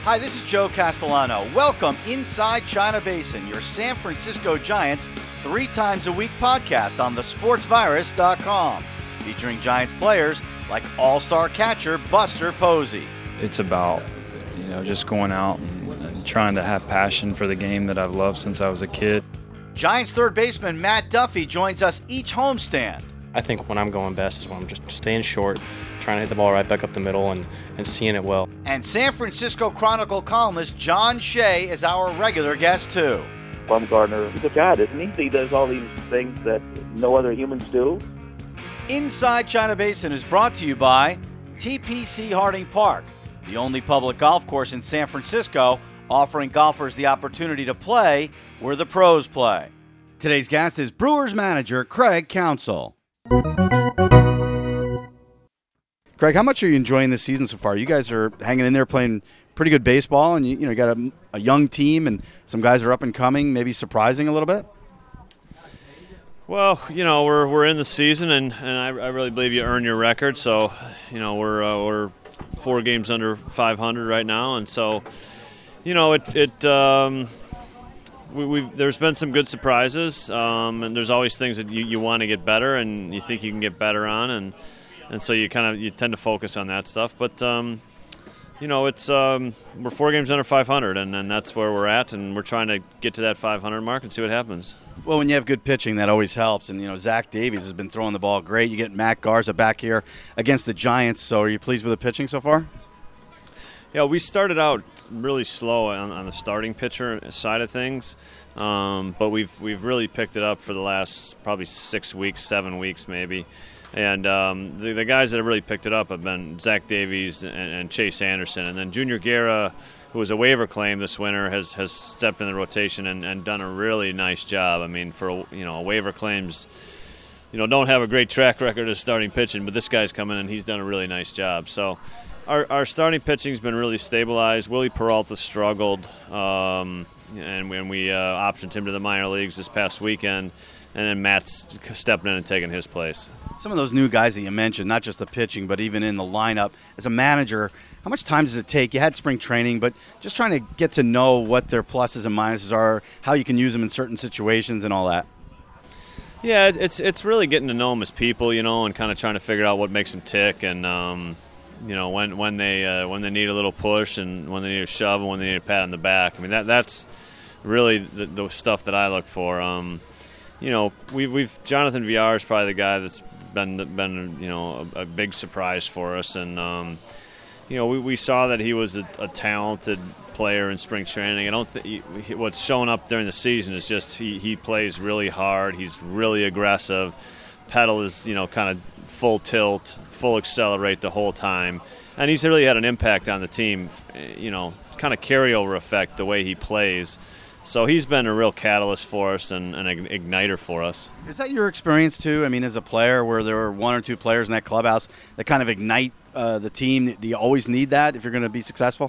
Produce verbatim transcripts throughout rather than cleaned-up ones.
Hi, this is Joe Castellano. Welcome inside China Basin, your San Francisco Giants three times a week podcast on the sports virus dot com, featuring Giants players like all-star catcher Buster Posey. It's about, you know, just going out and, and trying to have passion for the game that I've loved since I was a kid. Giants third baseman Matt Duffy joins us each homestand. I think when I'm going best is when I'm just staying short, trying to hit the ball right back up the middle and, and seeing it well. And San Francisco Chronicle columnist John Shea is our regular guest, too. Bumgarner, he's a god, isn't he? He does all these things that no other humans do. Inside China Basin is brought to you by T P C Harding Park, the only public golf course in San Francisco offering golfers the opportunity to play where the pros play. Today's guest is Brewers manager Craig Counsell. Craig, how much are you enjoying this season so far? You guys are hanging in there playing pretty good baseball, and you, you know, got a, a young team, and some guys are up and coming, maybe surprising a little bit. Well, you know, we're we're in the season, and, and I, I really believe you earn your record. So, you know, we're uh, we're four games under five hundred right now, and so, you know, it it um, we we've there's been some good surprises, um, and there's always things that you, you want to get better, and you think you can get better on, and and so you kind of you tend to focus on that stuff, but. Um, You know, it's um, we're four games under five hundred, and, and that's where we're at, and we're trying to get to that five hundred mark and see what happens. Well, when you have good pitching, that always helps. And, you know, Zach Davies has been throwing the ball great. You get Matt Garza back here against the Giants, so are you pleased with the pitching so far? Yeah, we started out really slow on, on the starting pitcher side of things, um, but we've we've really picked it up for the last probably six weeks, seven weeks maybe. And um, the, the guys that have really picked it up have been Zach Davies and, and Chase Anderson. And then Junior Guerra, who was a waiver claim this winter, has, has stepped in the rotation and, and done a really nice job. I mean, for, you know, waiver claims, you know, don't have a great track record of starting pitching, but this guy's come in and he's done a really nice job. So our, our starting pitching's been really stabilized. Willie Peralta struggled, um, and when we uh, optioned him to the minor leagues this past weekend, and then Matt's stepping in and taking his place. Some of those new guys that you mentioned, not just the pitching, but even in the lineup, as a manager, how much time does it take? You had spring training, but just trying to get to know what their pluses and minuses are, how you can use them in certain situations and all that. Yeah, it's it's really getting to know them as people, you know, and kind of trying to figure out what makes them tick, and um, you know, when when they uh, when they need a little push, and when they need a shove, and when they need a pat on the back. I mean, that that's really the, the stuff that I look for. Um, you know, we've we've Jonathan Villar is probably the guy that's been been you know a, a big surprise for us, and um, you know we, we saw that he was a, a talented player in spring training. I don't think what's showing up during the season is just he, he plays really hard. He's really aggressive. Pedal is you know kind of full tilt, full accelerate the whole time, and he's really had an impact on the team. You know, kind of carryover effect the way he plays. So he's been a real catalyst for us and, and an igniter for us. Is that your experience, too? I mean, as a player where there are one or two players in that clubhouse that kind of ignite uh, the team, do you always need that if you're going to be successful?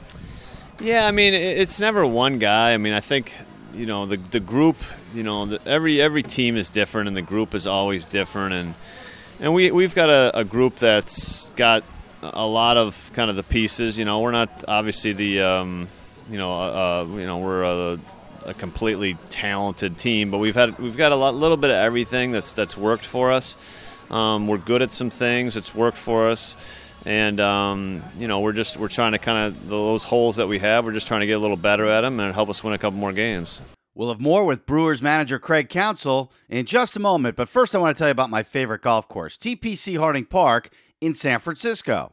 Yeah, I mean, it's never one guy. I mean, I think, you know, the the group, you know, the, every every team is different and the group is always different. And and we, we've got a, a group that's got a lot of kind of the pieces. You know, we're not obviously the um, – You know, uh, you know, we're a, a completely talented team, but we've had we've got a lot, little bit of everything that's that's worked for us. Um, we're good at some things; it's worked for us, and um, you know, we're just we're trying to kind of those holes that we have. We're just trying to get a little better at them and help us win a couple more games. We'll have more with Brewers manager Craig Counsell in just a moment, but first I want to tell you about my favorite golf course, T P C Harding Park in San Francisco.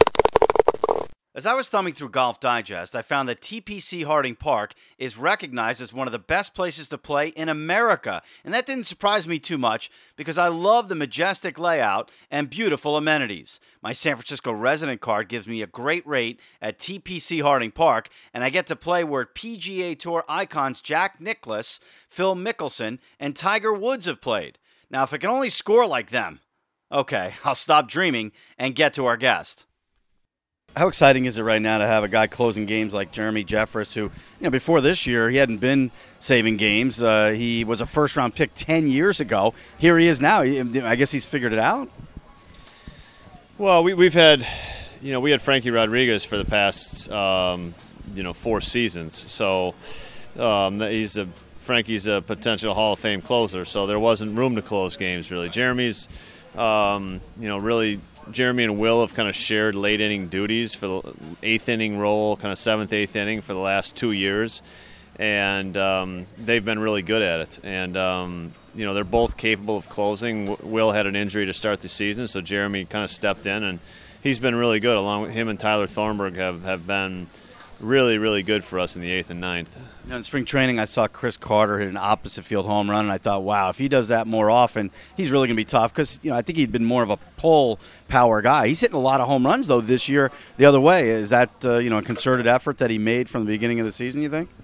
As I was thumbing through Golf Digest, I found that T P C Harding Park is recognized as one of the best places to play in America. And that didn't surprise me too much because I love the majestic layout and beautiful amenities. My San Francisco resident card gives me a great rate at T P C Harding Park, and I get to play where P G A Tour icons Jack Nicklaus, Phil Mickelson, and Tiger Woods have played. Now, if I can only score like them, okay, I'll stop dreaming and get to our guest. How exciting is it right now to have a guy closing games like Jeremy Jeffress, who, you know, before this year, he hadn't been saving games. Uh, he was a first-round pick ten years ago. Here he is now. I guess he's figured it out. Well, we, we've had, you know, we had Frankie Rodriguez for the past, um, you know, four seasons. So um, he's a Frankie's a potential Hall of Fame closer. So there wasn't room to close games really. Jeremy's, um, you know, really. Jeremy and Will have kind of shared late inning duties for the eighth inning role, kind of seventh, eighth inning for the last two years, and um, they've been really good at it. And um, you know, they're both capable of closing. Will had an injury to start the season, so Jeremy kind of stepped in, and he's been really good. Along with him and Tyler Thornburg have, have been really, really good for us in the eighth and ninth. You know, in spring training, I saw Chris Carter hit an opposite field home run, and I thought, wow, if he does that more often, he's really going to be tough because, you know, I think he'd been more of a pull power guy. He's hitting a lot of home runs, though, this year the other way. Is that, uh, you know, a concerted effort that he made from the beginning of the season, you think?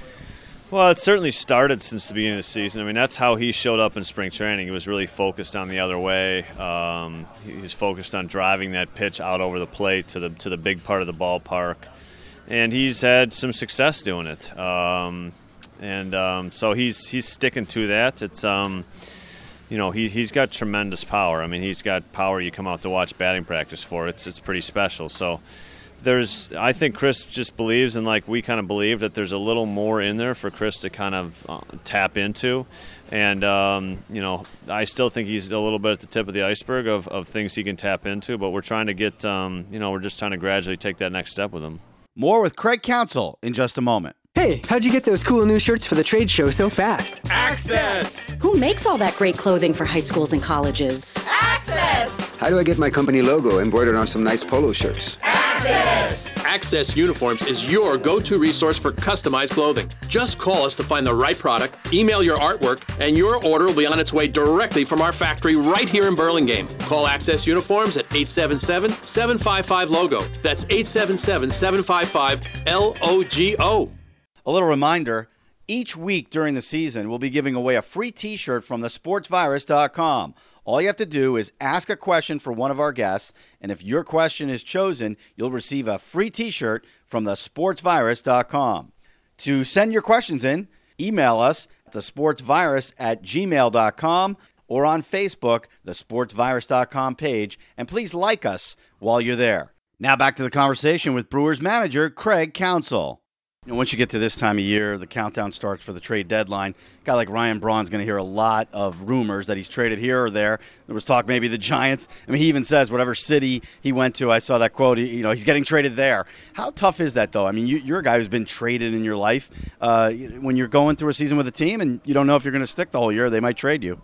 Well, it certainly started since the beginning of the season. I mean, that's how he showed up in spring training. He was really focused on the other way. Um, he was focused on driving that pitch out over the plate to the to the big part of the ballpark. And he's had some success doing it, um, and um, so he's he's sticking to that. It's um, you know he he's got tremendous power. I mean, he's got power you come out to watch batting practice for. It's it's pretty special. So there's I think Chris just believes, and like we kind of believe that there's a little more in there for Chris to kind of uh, tap into, and um, you know I still think he's a little bit at the tip of the iceberg of, of things he can tap into. But we're trying to get um, you know we're just trying to gradually take that next step with him. More with Craig Counsell in just a moment. Hey, how'd you get those cool new shirts for the trade show so fast? Access! Who makes all that great clothing for high schools and colleges? Access! How do I get my company logo embroidered on some nice polo shirts? Access! Access Uniforms is your go-to resource for customized clothing. Just call us to find the right product, email your artwork, and your order will be on its way directly from our factory right here in Burlingame. Call Access Uniforms at eight seven seven, seven five five, logo. That's eight seven seven, seven five five, L O G O. A little reminder, each week during the season, we'll be giving away a free t-shirt from the sports virus dot com. All you have to do is ask a question for one of our guests, and if your question is chosen, you'll receive a free t-shirt from the sports virus dot com. To send your questions in, email us at the sports virus at gmail dot com or on Facebook, the sports virus dot com page, and please like us while you're there. Now back to the conversation with Brewers manager Craig Counsell. You know, once you get to this time of year, the countdown starts for the trade deadline. A guy like Ryan Braun's going to hear a lot of rumors that he's traded here or there. There was talk maybe the Giants. I mean, he even says whatever city he went to, I saw that quote, you know, he's getting traded there. How tough is that, though? I mean, you, you're a guy who's been traded in your life. Uh, when you're going through a season with a team and you don't know if you're going to stick the whole year, they might trade you.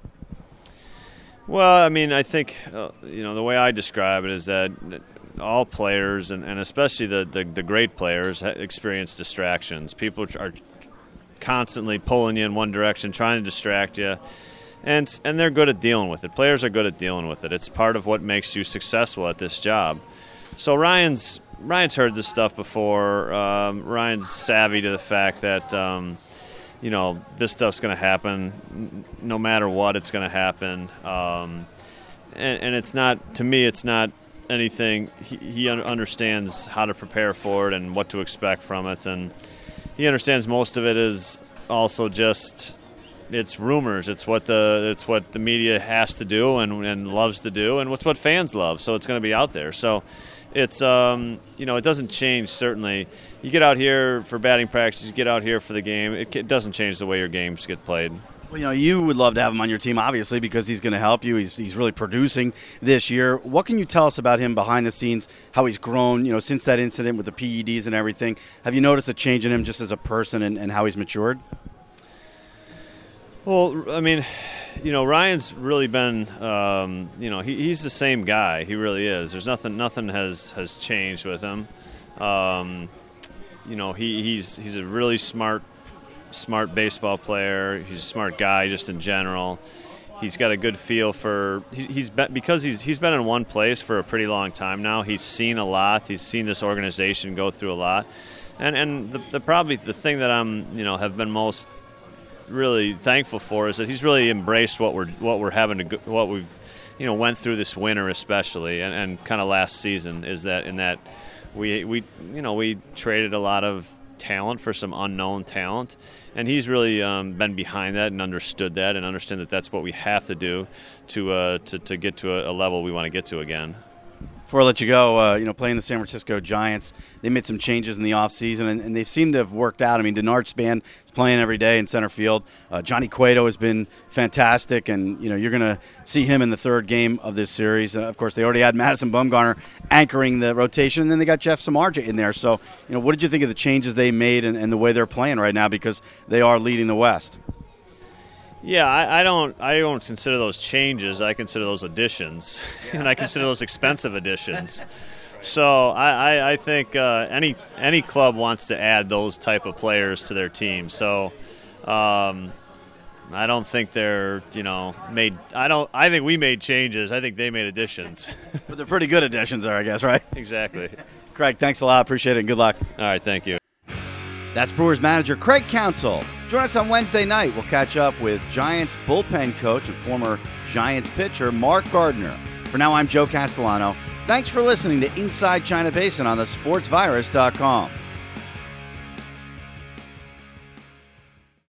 Well, I mean, I think, uh, you know, the way I describe it is that all players, and, and especially the, the, the great players, experience distractions. People are constantly pulling you in one direction, trying to distract you, and and they're good at dealing with it. Players are good at dealing with it. It's part of what makes you successful at this job. So Ryan's Ryan's heard this stuff before. Um, Ryan's savvy to the fact that, um, you know, this stuff's going to happen. No matter what, it's going to happen. Um, and, and it's not, to me, it's not anything. He, he understands how to prepare for it and what to expect from it, and he understands most of it is also just it's rumors. It's what the it's what the media has to do and, and loves to do, and what's what fans love. So it's going to be out there. So it's um you know it doesn't change. Certainly, you get out here for batting practice, you get out here for the game. It, it doesn't change the way your games get played. Well, you know, you would love to have him on your team, obviously, because he's going to help you. He's he's really producing this year. What can you tell us about him behind the scenes, how he's grown, you know, since that incident with the P E Ds and everything? Have you noticed a change in him just as a person and, and how he's matured? Well, I mean, you know, Ryan's really been, um, you know, he, he's the same guy. He really is. There's nothing nothing has, has changed with him. Um, you know, he, he's he's a really smart smart baseball player. He's a smart guy just in general. He's got a good feel for he, he's been, because he's he's been in one place for a pretty long time now. He's seen a lot. He's seen this organization go through a lot. And and the, the probably the thing that I'm, you know, have been most really thankful for is that he's really embraced what we're what we're having to go, what we've, you know, went through this winter especially and, and kind of last season, is that in that we we you know, we traded a lot of talent for some unknown talent, and he's really um, been behind that and understood that and understand that that's what we have to do to uh, to, to get to a, a level we want to get to again. Before I let you go, uh, you know, playing the San Francisco Giants, they made some changes in the offseason, and, and they seem to have worked out. I mean, Denard Span is playing every day in center field. Uh, Johnny Cueto has been fantastic, and, you know, you're going to see him in the third game of this series. Uh, of course, they already had Madison Bumgarner anchoring the rotation, and then they got Jeff Samardzija in there. So, you know, what did you think of the changes they made and, and the way they're playing right now, because they are leading the West? Yeah, I, I don't. I don't consider those changes. I consider those additions, and I consider those expensive additions. So I, I, I think uh, any any club wants to add those type of players to their team. So um, I don't think they're you know made. I don't. I think we made changes. I think they made additions. But they're pretty good additions there, I guess, right? Exactly. Craig, thanks a lot. Appreciate it, and good luck. All right, thank you. That's Brewers manager Craig Counsell. Join us on Wednesday night. We'll catch up with Giants bullpen coach and former Giants pitcher Mark Gardner. For now, I'm Joe Castellano. Thanks for listening to Inside China Basin on the sports virus dot com.